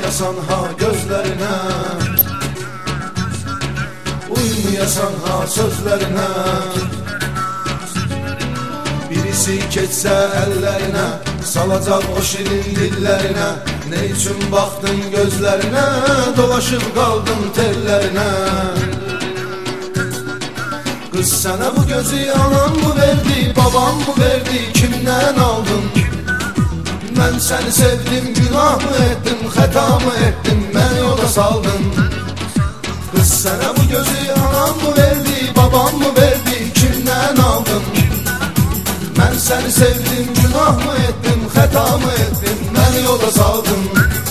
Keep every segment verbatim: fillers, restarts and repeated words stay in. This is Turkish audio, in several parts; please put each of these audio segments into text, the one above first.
Uymayasan ha gözlerine, uymayasan ha sözlerine. Birisi keçse ellerine, salacak o şirin dillerine. Ne için baktın gözlerine, dolaşıp kaldın tellerine. Kız sana bu gözü anan mı verdi, babam mı verdi, kimden aldın? Ben seni sevdim, günah mı ettim, hata mı ettim, beni yola saldın. Kız sana bu gözü anan mı verdi, babam mı verdi, kimden aldın? Ben seni sevdim, günah mı ettim, hata mı ettim, beni yola saldın.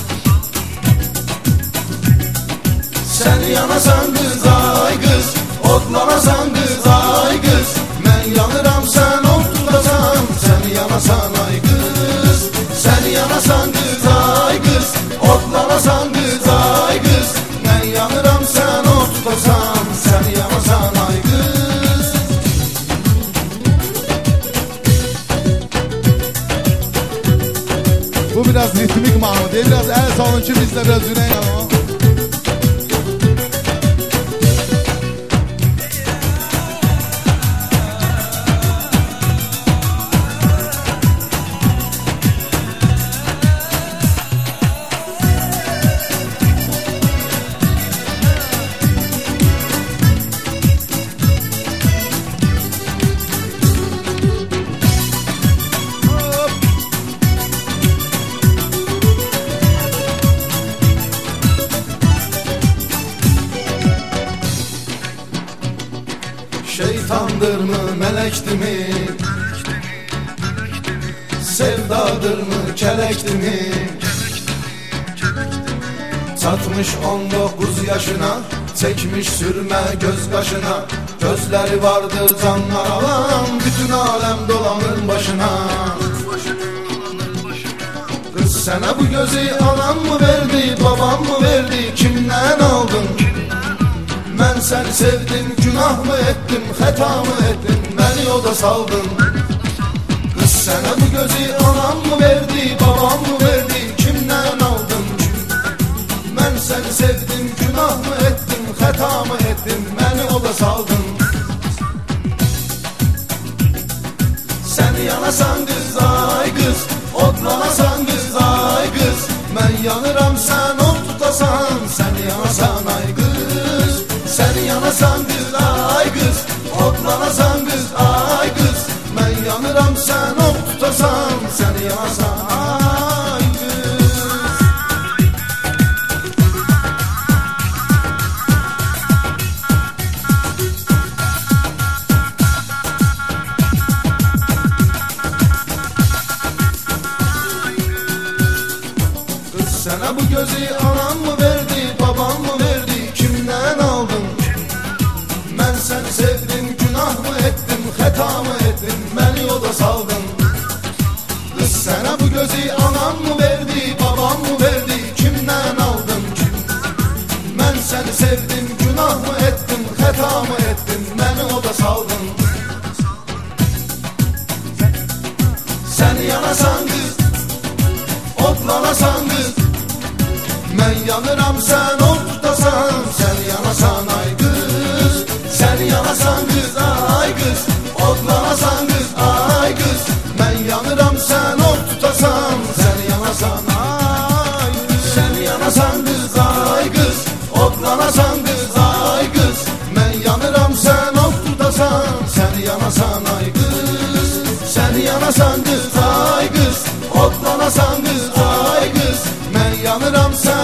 Sen yanasan kız ay kız, otlanasan kız ay kız. Ben yanıram sen ot tutasan, sen yanasan ay kız. Sen yanasan kız ay kız, otlanasan kız ay kız. Ben yanıram sen ot tutasan, sen yanasan ay kız. Bu biraz ritmik mahnı değil, biraz el salın ki biz de biraz yüreğin ama. Şeytandır mı, melekti mi? Sevdadır mı, kelekti mi? Çatmış on dokuz yaşına, çekmiş sürme göz kaşına. Gözleri vardır canlar alan, bütün alem dolanır başına. Kız sana bu gözü anan mı verdi, babam mı verdi, kimden aldın? Ben seni sevdim, günah mı ettim, hata mı ettim, beni yolda saldın. Kız sana bu gözü anan mı verdi, babam mı verdi, kimden aldın? Ben seni sevdim, günah mı ettim, hata mı ettim, beni yolda saldın. Sen yanasan kız ay kız, otlanasan kız ay kız. Ben yanıram sen ot tutasan, sen yanasan ay kız. Sen yanasan kız ay kız, otlanasan kız ay kız. Ben yanıram sen ot tutasan, sen yanasan ay kız. Kız sana bu gözü anan mı verdi, babam mı verdi, kimden aldın? Ben seni sevdim, günah mı ettim, hata mı ettim, beni yolda saldın. Kız sana bu gözü anan mı verdi, babam mı verdi, kimden aldın? Ben seni sevdim, günah mı ettim, hata mı ettim, beni yolda saldın. Sen yanasan kız, otlanasan kız. Ben yanıram sen ot tutasan, sen yanasan ay kız. Sen yanasan kız ay kız, otlanasan kız ay kız. Ben yanıram sen ot tutasan, sen yanasan ay kız. Sen yanasan kız ay kız, otlanasan kız ay kız. Ben yanıram sen ot tutasan, sen yanasan ay kız. Sen yanasan kız ay kız, otlanasan kız ay kız. Ben yanıram sen